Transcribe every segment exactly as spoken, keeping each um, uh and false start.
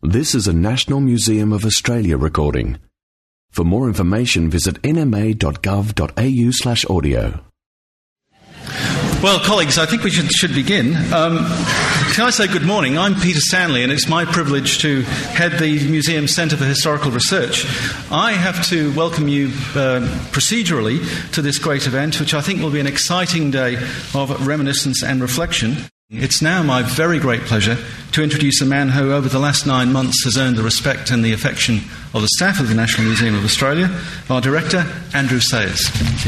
This is a National Museum of Australia recording. For more information, visit n m a dot gov dot a u slash audio. Well, colleagues, I think we should, should begin. Um, can I say good morning? I'm Peter Stanley, and it's my privilege to head the Museum Centre for Historical Research. I have to welcome you uh, procedurally to this great event, which I think will be an exciting day of reminiscence and reflection. It's now my very great pleasure to introduce a man who, over the last nine months, has earned the respect and the affection of the staff of the National Museum of Australia, our director, Andrew Sayers. Thank you.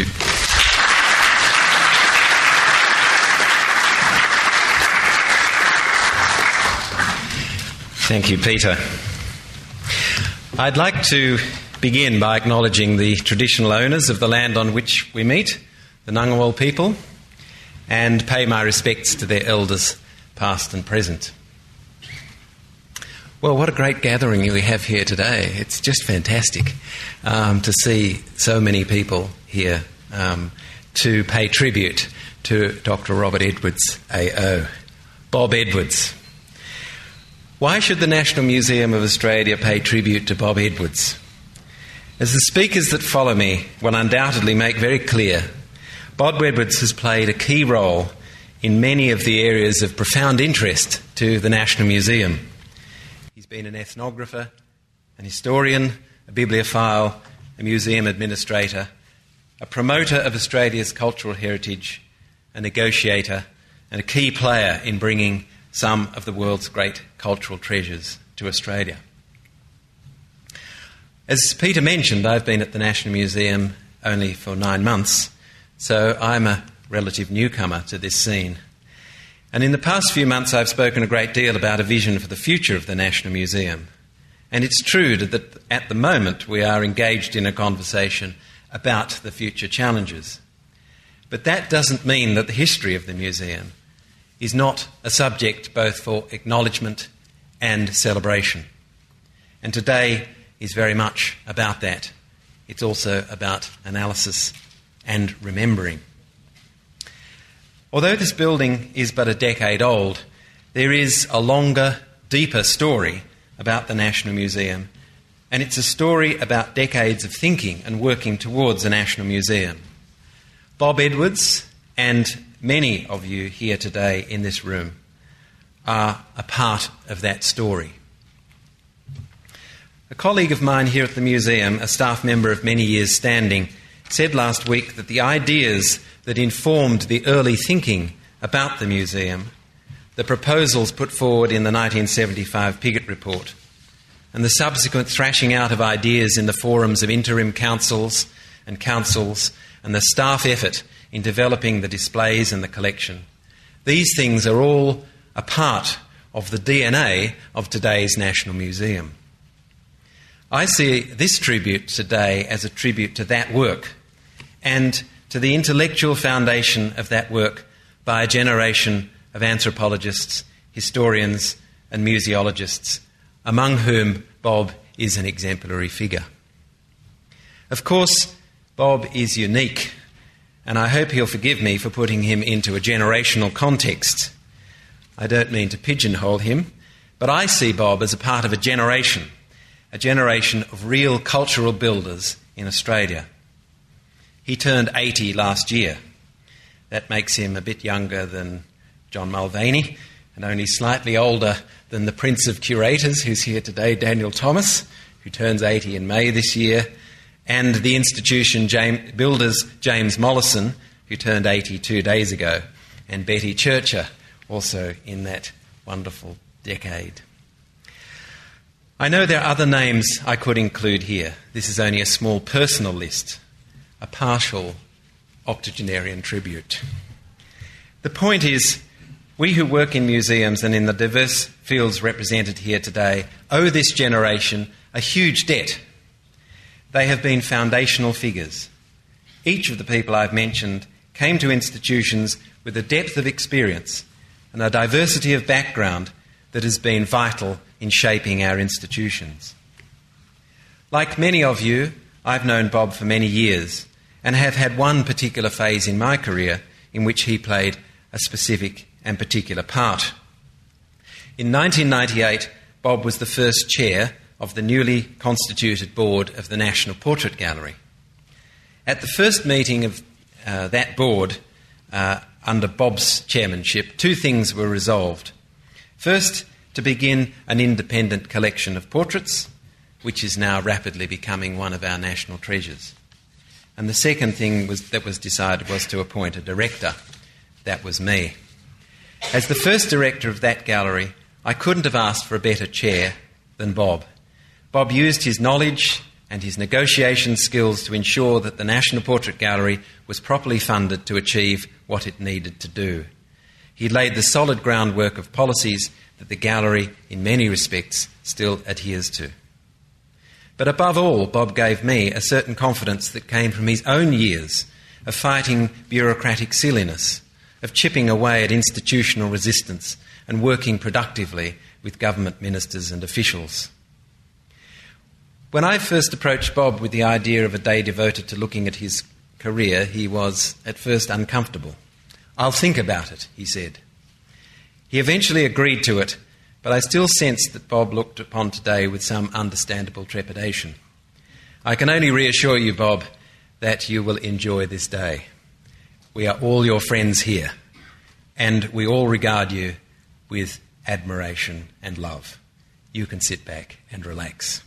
Thank you, Peter. I'd like to begin by acknowledging the traditional owners of the land on which we meet, the Ngunnawal people, and pay my respects to their elders, past and present. Well, what a great gathering we have here today. It's just fantastic um, to see so many people here um, to pay tribute to Doctor Robert Edwards, A O Bob Edwards. Why should the National Museum of Australia pay tribute to Bob Edwards? As the speakers that follow me will undoubtedly make very clear, Bob Edwards has played a key role in many of the areas of profound interest to the National Museum. He's been an ethnographer, an historian, a bibliophile, a museum administrator, a promoter of Australia's cultural heritage, a negotiator, and a key player in bringing some of the world's great cultural treasures to Australia. As Peter mentioned, I've been at the National Museum only for nine months, so I'm a relative newcomer to this scene. And in the past few months I've spoken a great deal about a vision for the future of the National Museum. And it's true that at the moment we are engaged in a conversation about the future challenges. But that doesn't mean that the history of the museum is not a subject both for acknowledgement and celebration. And today is very much about that. It's also about analysis and remembering. Although this building is but a decade old, there is a longer, deeper story about the National Museum, and it's a story about decades of thinking and working towards a National Museum. Bob Edwards and many of you here today in this room are a part of that story. A colleague of mine here at the museum, a staff member of many years standing, said last week that the ideas that informed the early thinking about the museum, the proposals put forward in the nineteen seventy-five Pigott Report, and the subsequent thrashing out of ideas in the forums of interim councils and councils, and the staff effort in developing the displays and the collection, these things are all a part of the D N A of today's National Museum. I see this tribute today as a tribute to that work and to the intellectual foundation of that work by a generation of anthropologists, historians and museologists, among whom Bob is an exemplary figure. Of course, Bob is unique, and I hope he'll forgive me for putting him into a generational context. I don't mean to pigeonhole him, but I see Bob as a part of a generation, a generation of real cultural builders in Australia. He turned eighty last year. That makes him a bit younger than John Mulvaney and only slightly older than the Prince of Curators, who's here today, Daniel Thomas, who turns eighty in May this year, and the institution James, builders James Mollison, who turned eighty two days ago, and Betty Churcher, also in that wonderful decade. I know there are other names I could include here. This is only a small personal list, a partial octogenarian tribute. The point is, we who work in museums and in the diverse fields represented here today owe this generation a huge debt. They have been foundational figures. Each of the people I've mentioned came to institutions with a depth of experience and a diversity of background that has been vital in shaping our institutions. Like many of you, I've known Bob for many years and have had one particular phase in my career in which he played a specific and particular part. In nineteen ninety-eight, Bob was the first chair of the newly constituted board of the National Portrait Gallery. At the first meeting of uh, that board, uh, under Bob's chairmanship, two things were resolved. First, to begin an independent collection of portraits, which is now rapidly becoming one of our national treasures. And the second thing was, that was decided was to appoint a director. That was me. As the first director of that gallery, I couldn't have asked for a better chair than Bob. Bob used his knowledge and his negotiation skills to ensure that the National Portrait Gallery was properly funded to achieve what it needed to do. He laid the solid groundwork of policies that the gallery, in many respects, still adheres to. But above all, Bob gave me a certain confidence that came from his own years of fighting bureaucratic silliness, of chipping away at institutional resistance and working productively with government ministers and officials. When I first approached Bob with the idea of a day devoted to looking at his career, he was at first uncomfortable. "I'll think about it," he said. He eventually agreed to it, but I still sensed that Bob looked upon today with some understandable trepidation. I can only reassure you, Bob, that you will enjoy this day. We are all your friends here, and we all regard you with admiration and love. You can sit back and relax.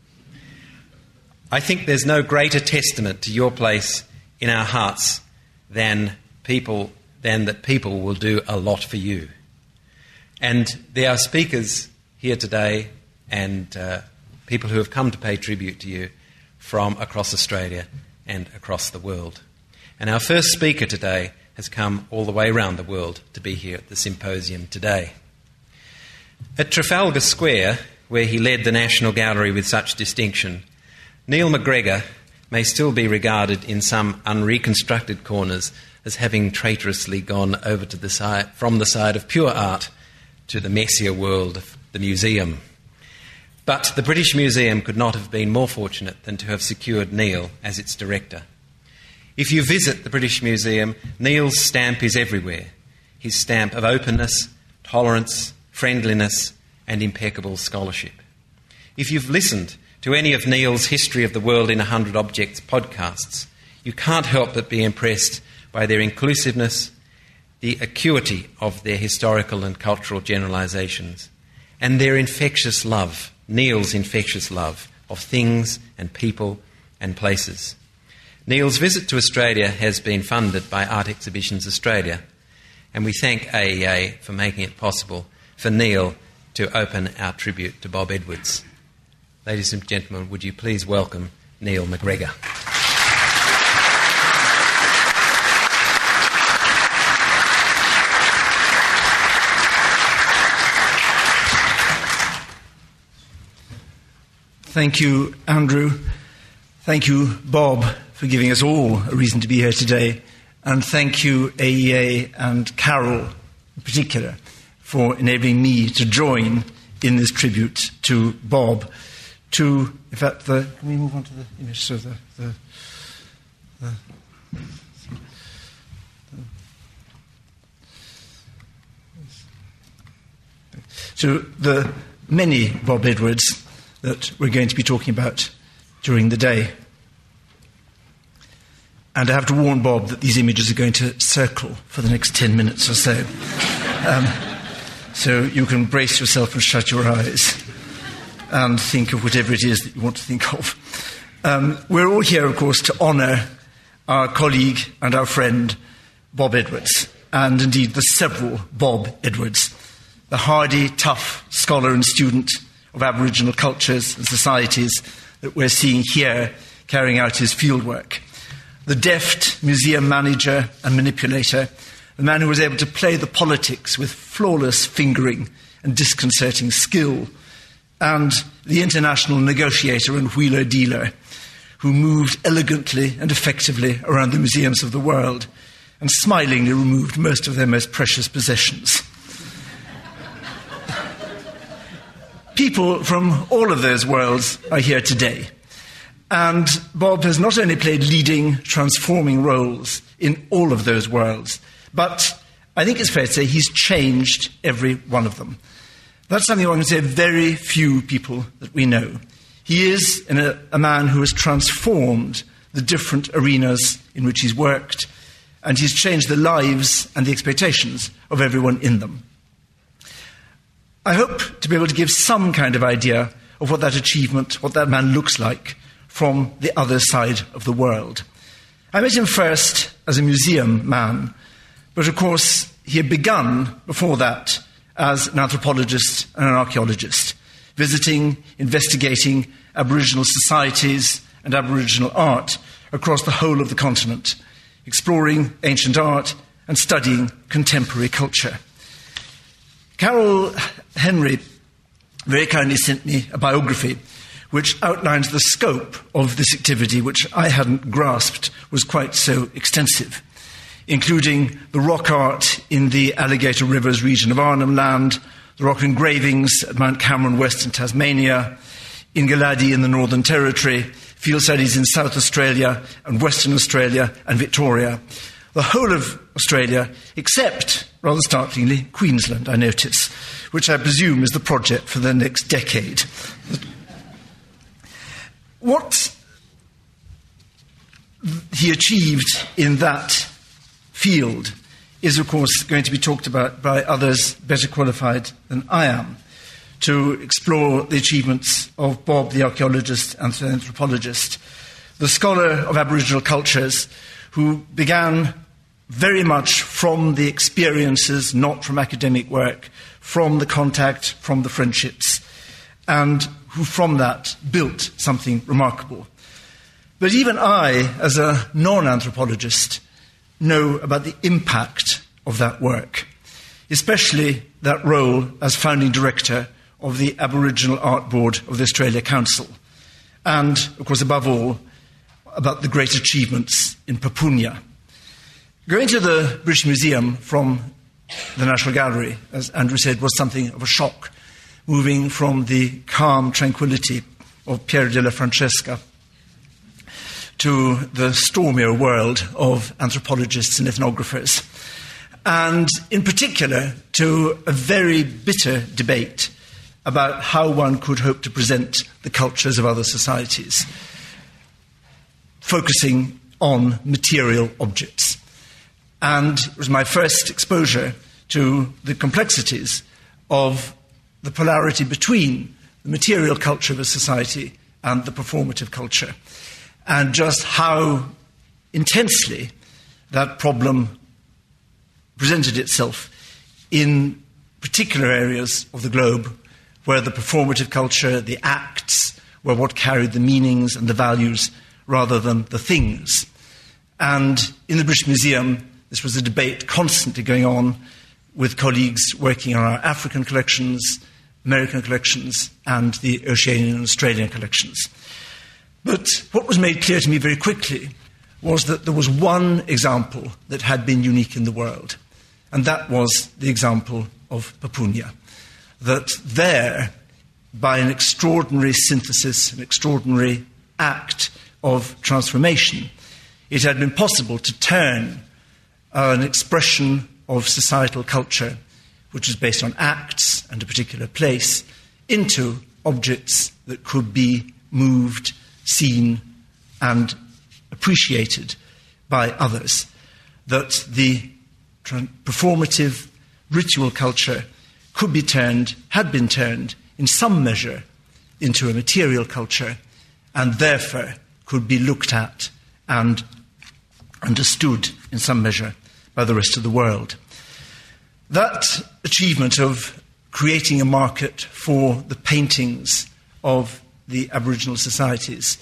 I think there's no greater testament to your place in our hearts than people, than that people will do a lot for you. And there are speakers here today and uh, people who have come to pay tribute to you from across Australia and across the world. And our first speaker today has come all the way around the world to be here at the symposium today. At Trafalgar Square, where he led the National Gallery with such distinction, Neil McGregor may still be regarded in some unreconstructed corners as having traitorously gone over to the side, from the side of pure art to the messier world of the museum. But the British Museum could not have been more fortunate than to have secured Neil as its director. If you visit the British Museum, Neil's stamp is everywhere. His stamp of openness, tolerance, friendliness, and impeccable scholarship. If you've listened to any of Neil's History of the World in one hundred Objects podcasts, you can't help but be impressed by their inclusiveness, the acuity of their historical and cultural generalisations, and their infectious love, Neil's infectious love, of things and people and places. Neil's visit to Australia has been funded by Art Exhibitions Australia, and we thank A E A for making it possible for Neil to open our tribute to Bob Edwards. Ladies and gentlemen, would you please welcome Neil McGregor. Thank you, Andrew. Thank you, Bob, for giving us all a reason to be here today. And thank you, A E A and Carol in particular, for enabling me to join in this tribute to Bob. To, in fact, the, can we move on to the image? So the, the, the, the so the many Bob Edwards that we're going to be talking about during the day. And I have to warn Bob that these images are going to circle for the next ten minutes or so. Um, so you can brace yourself and shut your eyes and think of whatever it is that you want to think of. Um, we're all here, of course, to honour our colleague and our friend, Bob Edwards, and indeed the several Bob Edwards, the hardy, tough scholar and student of Aboriginal cultures and societies that we're seeing here carrying out his fieldwork. The deft museum manager and manipulator, the man who was able to play the politics with flawless fingering and disconcerting skill, and the international negotiator and wheeler-dealer who moved elegantly and effectively around the museums of the world and smilingly removed most of their most precious possessions. People from all of those worlds are here today. And Bob has not only played leading, transforming roles in all of those worlds, but I think it's fair to say he's changed every one of them. That's something I can say very few people that we know. He is a, a man who has transformed the different arenas in which he's worked, and he's changed the lives and the expectations of everyone in them. I hope to be able to give some kind of idea of what that achievement, what that man looks like from the other side of the world. I met him first as a museum man, but of course he had begun before that as an anthropologist and an archaeologist, visiting, investigating Aboriginal societies and Aboriginal art across the whole of the continent, exploring ancient art and studying contemporary culture. Carol Henry very kindly sent me a biography which outlines the scope of this activity, which I hadn't grasped was quite so extensive, including the rock art in the Alligator Rivers region of Arnhem Land, the rock engravings at Mount Cameron West in Tasmania, Ingaladi in the Northern Territory, field studies in South Australia and Western Australia and Victoria, the whole of Australia, except, rather startlingly, Queensland, I notice, which I presume is the project for the next decade. What he achieved in that field is, of course, going to be talked about by others better qualified than I am to explore the achievements of Bob, the archaeologist and the anthropologist, the scholar of Aboriginal cultures who began very much from the experiences, not from academic work, from the contact, from the friendships, and who from that built something remarkable. But even I, as a non-anthropologist, know about the impact of that work, especially that role as founding director of the Aboriginal Art Board of the Australia Council, and, of course, above all, about the great achievements in Papunya. Going to the British Museum from the National Gallery, as Andrew said, was something of a shock, moving from the calm tranquility of Piero della Francesca to the stormier world of anthropologists and ethnographers, and in particular to a very bitter debate about how one could hope to present the cultures of other societies, focusing on material objects. And it was my first exposure to the complexities of the polarity between the material culture of a society and the performative culture, and just how intensely that problem presented itself in particular areas of the globe where the performative culture, the acts, were what carried the meanings and the values rather than the things. And in the British Museum, this was a debate constantly going on with colleagues working on our African collections, American collections, and the Oceanian and Australian collections. But what was made clear to me very quickly was that there was one example that had been unique in the world, and that was the example of Papunya. That there, by an extraordinary synthesis, an extraordinary act of transformation, it had been possible to turn uh, an expression of societal culture, which was based on acts and a particular place, into objects that could be moved, seen, and appreciated by others. That the performative ritual culture could be turned, had been turned, in some measure, into a material culture, and therefore could be looked at and understood in some measure by the rest of the world. That achievement of creating a market for the paintings of the Aboriginal societies,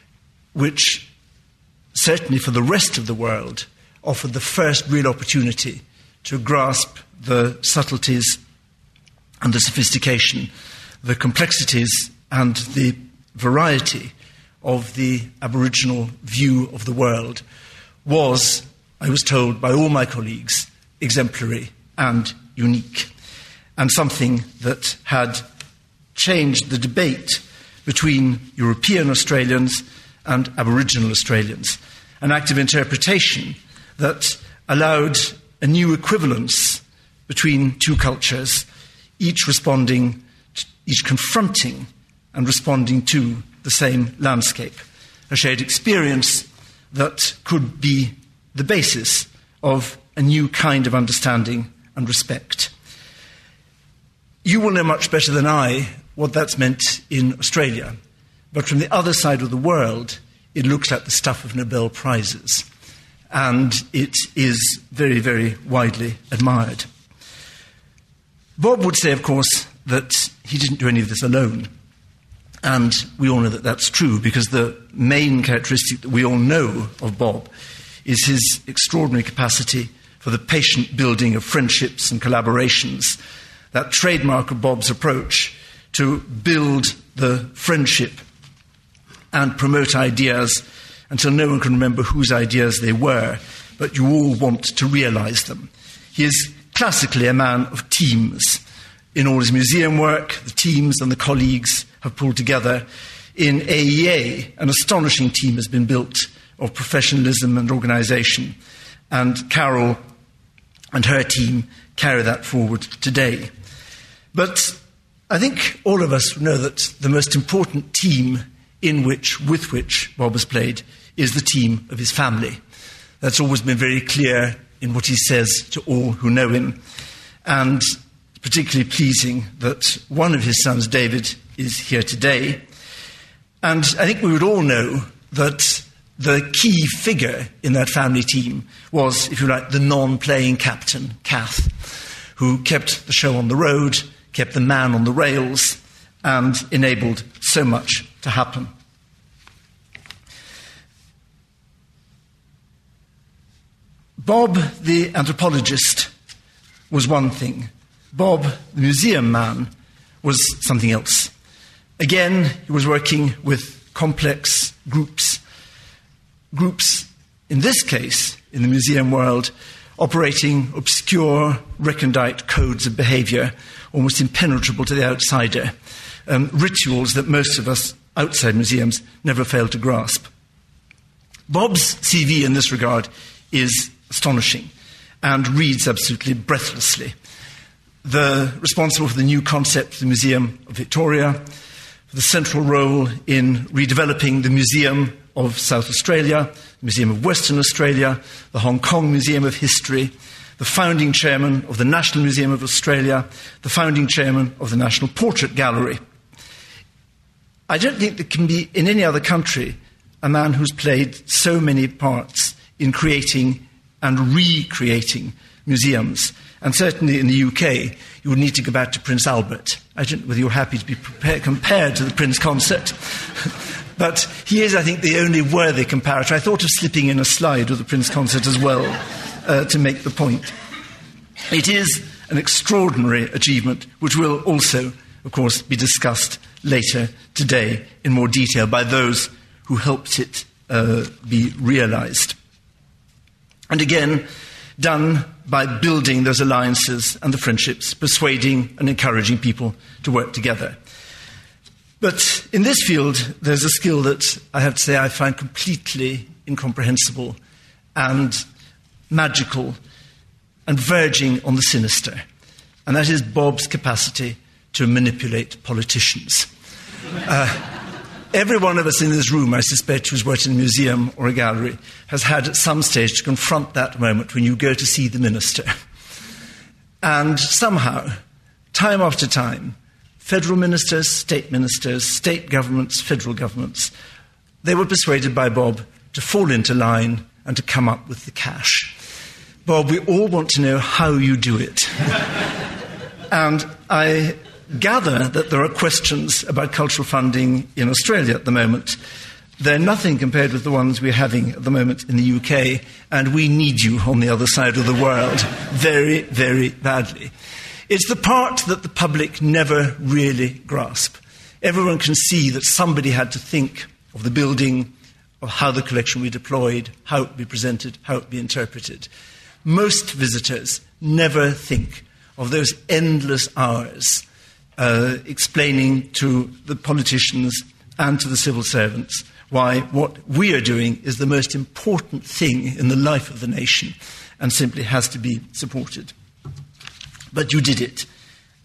which certainly for the rest of the world offered the first real opportunity to grasp the subtleties and the sophistication, the complexities and the variety of the Aboriginal view of the world, was, I was told by all my colleagues, exemplary and unique, and something that had changed the debate between European Australians and Aboriginal Australians, an act of interpretation that allowed a new equivalence between two cultures each responding, each confronting and responding to the same landscape, a shared experience that could be the basis of a new kind of understanding and respect. You will know much better than I what that's meant in Australia, but from the other side of the world, it looks like the stuff of Nobel Prizes, and it is very, very widely admired. Bob would say, of course, that he didn't do any of this alone. And we all know that that's true, because the main characteristic that we all know of Bob is his extraordinary capacity for the patient building of friendships and collaborations, that trademark of Bob's approach to build the friendship and promote ideas until no one can remember whose ideas they were, but you all want to realize them. He is classically a man of teams. In all his museum work, the teams and the colleagues have pulled together. In A E A, an astonishing team has been built of professionalism and organisation, and Carol and her team carry that forward today. But I think all of us know that the most important team in which, with which Bob has played is the team of his family. That's always been very clear in what he says to all who know him, and particularly pleasing that one of his sons, David, is here today. And I think we would all know that the key figure in that family team was, if you like, the non-playing captain, Kath, who kept the show on the road, kept the man on the rails, and enabled so much to happen. Bob, the anthropologist, was one thing. Bob, the museum man, was something else. Again, he was working with complex groups. Groups, in this case, in the museum world, operating obscure, recondite codes of behaviour, almost impenetrable to the outsider, um, rituals that most of us outside museums never fail to grasp. Bob's C V in this regard is astonishing and reads absolutely breathlessly. The responsible for the new concept of the Museum of Victoria, for the central role in redeveloping the Museum of South Australia, the Museum of Western Australia, the Hong Kong Museum of History, the founding chairman of the National Museum of Australia, the founding chairman of the National Portrait Gallery. I don't think there can be, in any other country, a man who's played so many parts in creating and recreating museums. And certainly in the U K, you would need to go back to Prince Albert. I don't know whether you're happy to be prepared, compared to the Prince Consort. But he is, I think, the only worthy comparator. I thought of slipping in a slide with the Prince Consort as well uh, to make the point. It is an extraordinary achievement, which will also, of course, be discussed later today in more detail by those who helped it uh, be realised. And again, done by building those alliances and the friendships, persuading and encouraging people to work together. But in this field, there's a skill that I have to say I find completely incomprehensible and magical and verging on the sinister. And that is Bob's capacity to manipulate politicians. Uh, Every one of us in this room, I suspect, who's worked in a museum or a gallery, has had at some stage to confront that moment when you go to see the minister. And somehow, time after time, federal ministers, state ministers, state governments, federal governments, they were persuaded by Bob to fall into line and to come up with the cash. Bob, we all want to know how you do it. And I gather that there are questions about cultural funding in Australia at the moment. They're nothing compared with the ones we're having at the moment in the U K, and we need you on the other side of the world very, very badly. It's the part that the public never really grasp. Everyone can see that somebody had to think of the building, of how the collection would be deployed, how it would be presented, how it would be interpreted. Most visitors never think of those endless hours Uh, explaining to the politicians and to the civil servants why what we are doing is the most important thing in the life of the nation and simply has to be supported. But you did it.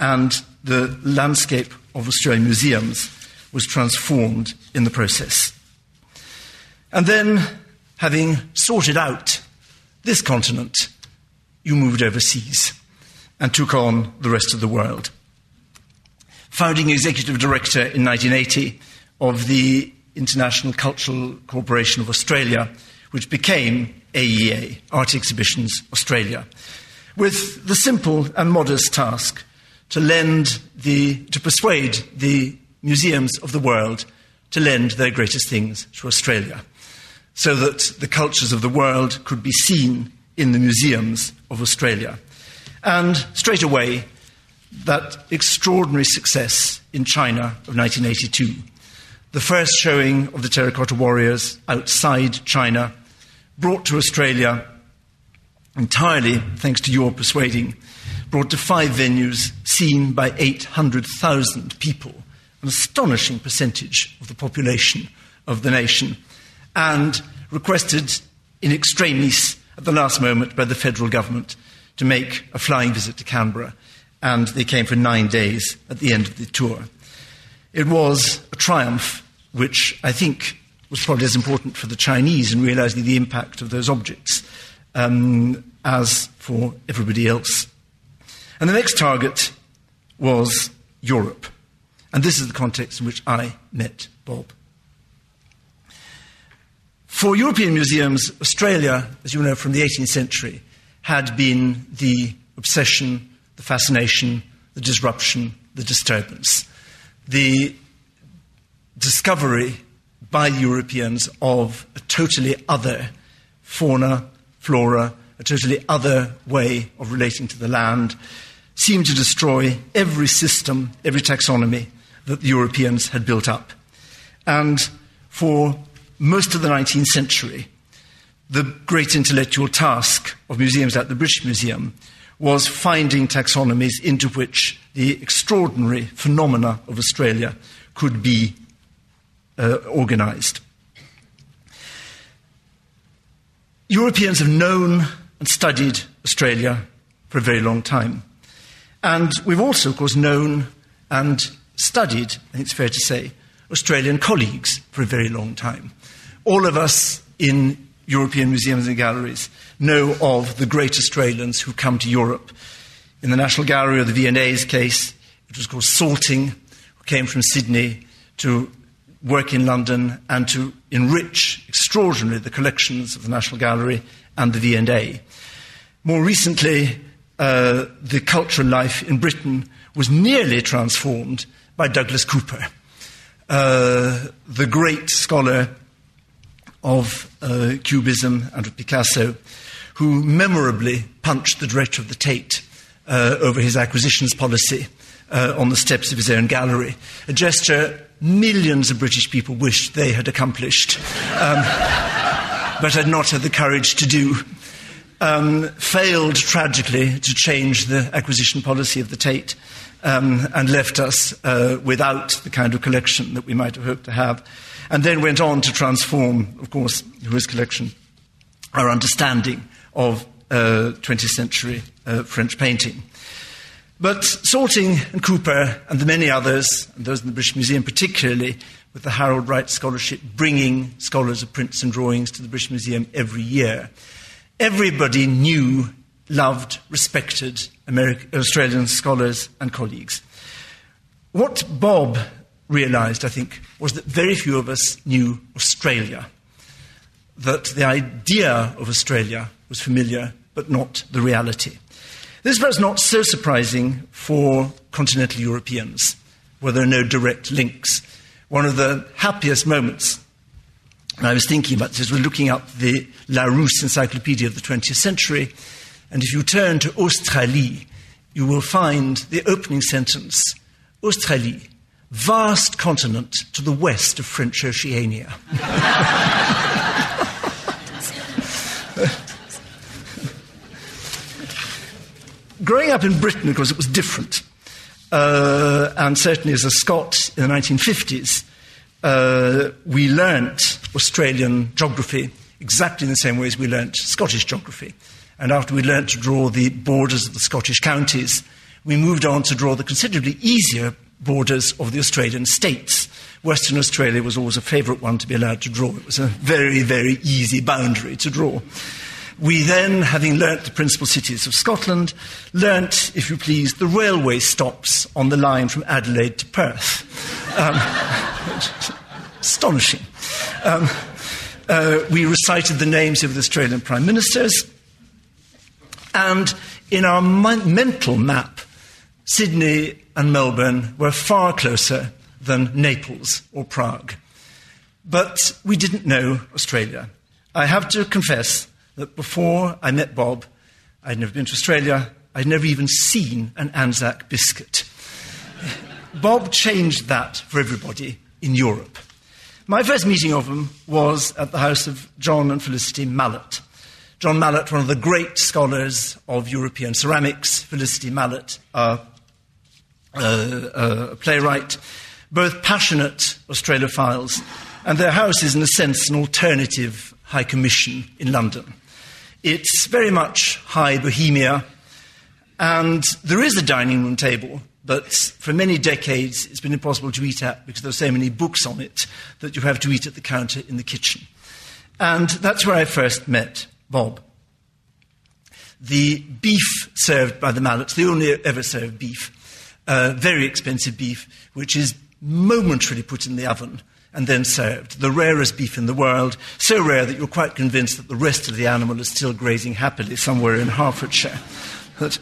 and the landscape of Australian museums was transformed in the process. And then, having sorted out this continent, you moved overseas and took on the rest of the world. Founding executive director in nineteen eighty of the International Cultural Corporation of Australia, which became A E A, Art Exhibitions Australia, with the simple and modest task to lend the, to persuade the museums of the world to lend their greatest things to Australia, so that the cultures of the world could be seen in the museums of Australia. And straight away, that extraordinary success in China of nineteen eighty-two, the first showing of the Terracotta Warriors outside China, brought to Australia entirely thanks to your persuading, brought to five venues, seen by eight hundred thousand people, an astonishing percentage of the population of the nation, and requested in extremis at the last moment by the federal government to make a flying visit to Canberra, and they came for nine days at the end of the tour. It was a triumph which I think was probably as important for the Chinese in realizing the impact of those objects um, as for everybody else. And the next target was Europe. And this is the context in which I met Bob. For European museums, Australia, as you know, from the eighteenth century, had been the obsession, the fascination, the disruption, the disturbance, the discovery by Europeans of a totally other fauna, flora, a totally other way of relating to the land, seemed to destroy every system, every taxonomy that the Europeans had built up. And for most of the nineteenth century, the great intellectual task of museums like the British Museum was finding taxonomies into which the extraordinary phenomena of Australia could be uh, organized. Europeans have known and studied Australia for a very long time. And we've also, of course, known and studied, I think it's fair to say, Australian colleagues for a very long time. All of us in European museums and galleries know of the great Australians who come to Europe. In the National Gallery of the V and A's case, it was called Salting, who came from Sydney to work in London and to enrich extraordinarily the collections of the National Gallery and the V and A. More recently, uh, the cultural life in Britain was nearly transformed by Douglas Cooper, uh, the great scholar of uh, Cubism and of Picasso, who memorably punched the director of the Tate uh, over his acquisitions policy uh, on the steps of his own gallery, a gesture millions of British people wished they had accomplished, um, but had not had the courage to do. Um, failed tragically to change the acquisition policy of the Tate, um, and left us uh, without the kind of collection that we might have hoped to have, and then went on to transform, of course, through his collection, our understanding of uh, twentieth century uh, French painting. But Salting and Cooper and the many others, and those in the British Museum particularly, with the Harold Wright Scholarship, bringing scholars of prints and drawings to the British Museum every year, everybody knew, loved, respected American, Australian scholars and colleagues. What Bob realized, I think, was that very few of us knew Australia, that the idea of Australia was familiar, but not the reality. This was not so surprising for continental Europeans, where there are no direct links. One of the happiest moments, and I was thinking about this, we're looking up the Larousse Encyclopedia of the twentieth century, and if you turn to Australie, you will find the opening sentence, Australie, vast continent to the west of French Oceania. Growing up in Britain, of course, it was different. Uh, and certainly as a Scot in the nineteen fifties, uh, we learnt Australian geography exactly in the same way as we learnt Scottish geography. And after we learnt to draw the borders of the Scottish counties, we moved on to draw the considerably easier borders of the Australian states. Western Australia was always a favourite one to be allowed to draw. It was a very, very easy boundary to draw. We then, having learnt the principal cities of Scotland, learnt, if you please, the railway stops on the line from Adelaide to Perth. Um, astonishing. Um, uh, we recited the names of the Australian prime ministers, and in our mi- mental map, Sydney and Melbourne were far closer than Naples or Prague. But we didn't know Australia. I have to confess that before I met Bob, I'd never been to Australia. I'd never even seen an Anzac biscuit. Bob changed that for everybody in Europe. My first meeting of him was at the house of John and Felicity Mallet. John Mallet, one of the great scholars of European ceramics, Felicity Mallet, a uh, uh, playwright, both passionate Australophiles, and their house is, in a sense, an alternative High Commission in London. It's very much high bohemia, and there is a dining room table, but for many decades it's been impossible to eat at because there are so many books on it that you have to eat at the counter in the kitchen. And that's where I first met Bob. The beef served by the Mallets, they only ever serve beef, uh, very expensive beef, which is momentarily put in the oven and then served. The rarest beef in the world, so rare that you're quite convinced that the rest of the animal is still grazing happily somewhere in Hertfordshire. But,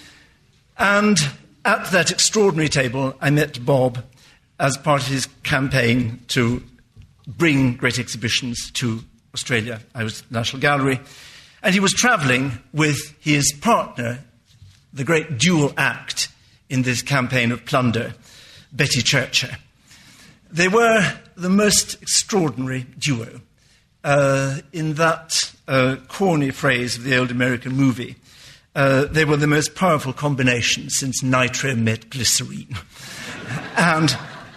and at that extraordinary table, I met Bob as part of his campaign to bring great exhibitions to Australia. I was at the National Gallery, and he was travelling with his partner, the great dual act in this campaign of plunder, Betty Churcher. They were the most extraordinary duo. Uh, in that uh, corny phrase of the old American movie, uh, they were the most powerful combination since nitro met glycerine. And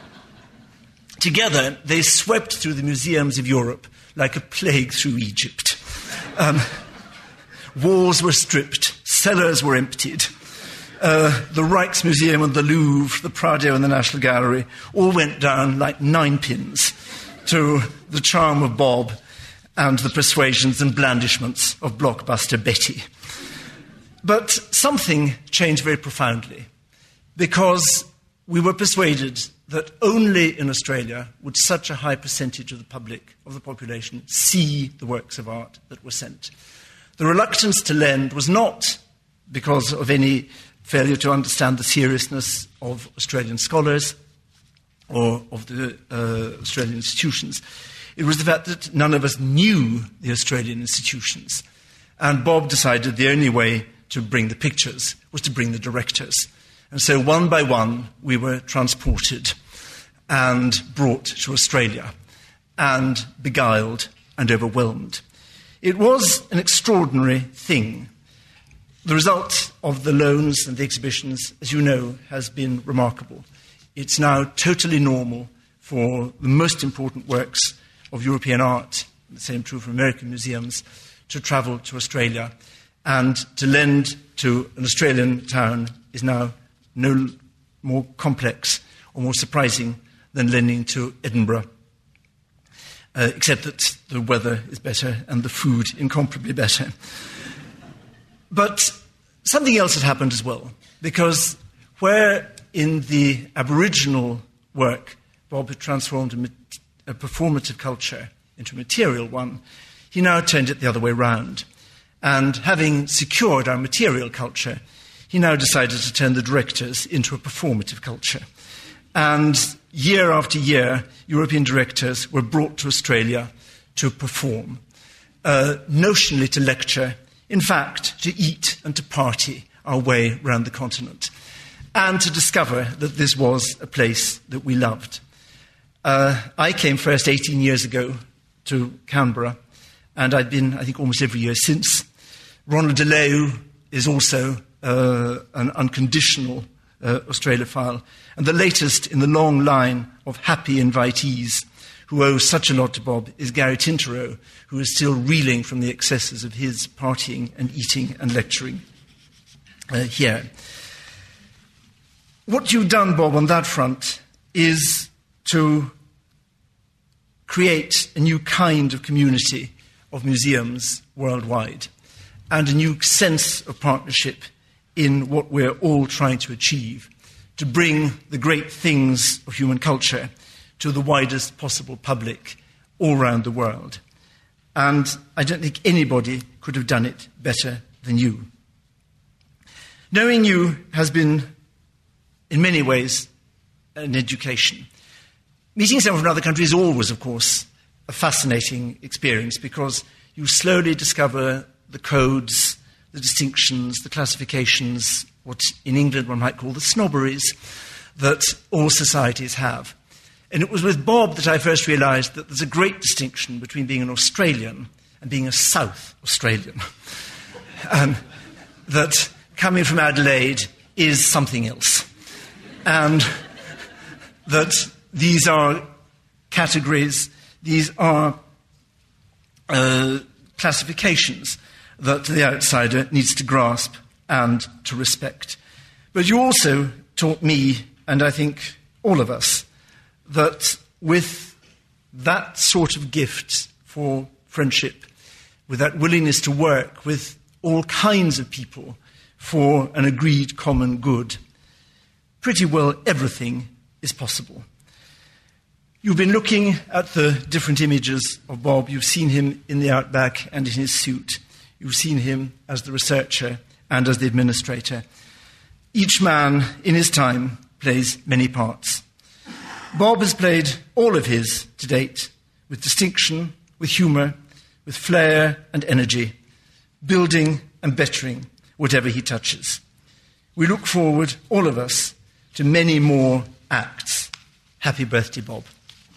together, they swept through the museums of Europe like a plague through Egypt. Um, walls were stripped, cellars were emptied. Uh, the Rijksmuseum and the Louvre, the Prado and the National Gallery, all went down like nine pins to the charm of Bob and the persuasions and blandishments of blockbuster Betty. But something changed very profoundly, because we were persuaded that only in Australia would such a high percentage of the public, of the population, see the works of art that were sent. The reluctance to lend was not because of any failure to understand the seriousness of Australian scholars or of the uh, Australian institutions. It was the fact that none of us knew the Australian institutions. And Bob decided the only way to bring the pictures was to bring the directors. And so one by one, we were transported and brought to Australia and beguiled and overwhelmed. It was an extraordinary thing. The result of the loans and the exhibitions, as you know, has been remarkable. It's now totally normal for the most important works of European art, the same true for American museums, to travel to Australia. And to lend to an Australian town is now no more complex or more surprising than lending to Edinburgh, uh, except that the weather is better and the food incomparably better. But something else had happened as well, because where in the Aboriginal work Bob had transformed a, mat- a performative culture into a material one, he now turned it the other way round. And having secured our material culture, he now decided to turn the directors into a performative culture. And year after year, European directors were brought to Australia to perform, uh, notionally to lecture, in fact, to eat and to party our way around the continent, and to discover that this was a place that we loved. Uh, I came first eighteen years ago to Canberra, and I've been, I think, almost every year since. Ronald DeLeo is also uh, an unconditional uh, Australophile, and the latest in the long line of happy invitees who owe such a lot to Bob is Gary Tinterow, who is still reeling from the excesses of his partying and eating and lecturing uh, here. what you've done, Bob, on that front is to create a new kind of community of museums worldwide and a new sense of partnership in what we're all trying to achieve, to bring the great things of human culture to the widest possible public all around the world. And I don't think anybody could have done it better than you. Knowing you has been, in many ways, an education. Meeting someone from another country is always, of course, a fascinating experience because you slowly discover the codes, the distinctions, the classifications, what in England one might call the snobberies that all societies have. And it was with Bob that I first realised that there's a great distinction between being an Australian and being a South Australian. um, that coming from Adelaide is something else. And that these are categories, these are uh, classifications that the outsider needs to grasp and to respect. But you also taught me, and I think all of us, that with that sort of gift for friendship, with that willingness to work with all kinds of people for an agreed common good, pretty well everything is possible. You've been looking at the different images of Bob. You've seen him in the outback and in his suit. You've seen him as the researcher and as the administrator. Each man, in his time, plays many parts. Bob has played all of his to date, with distinction, with humour, with flair and energy, building and bettering whatever he touches. We look forward, all of us, to many more acts. Happy birthday, Bob.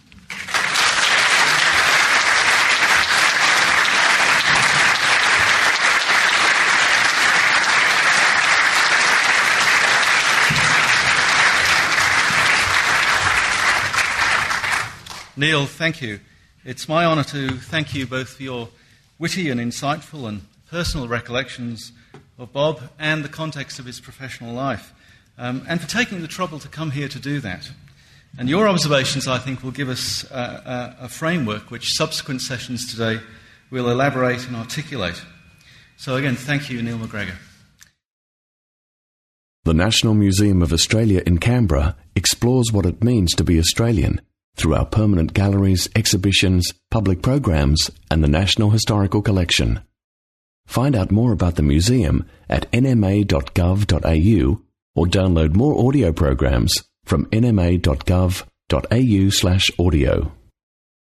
Neil, thank you. It's my honour to thank you both for your witty and insightful and personal recollections of Bob and the context of his professional life, um, and for taking the trouble to come here to do that. And your observations, I think, will give us uh, a, a framework which subsequent sessions today will elaborate and articulate. So again, thank you, Neil McGregor. The National Museum of Australia in Canberra explores what it means to be Australian through our permanent galleries, exhibitions, public programs, and the National Historical Collection. Find out more about the museum at n m a dot gov dot a u or download more audio programs from n m a dot gov dot a u slash audio.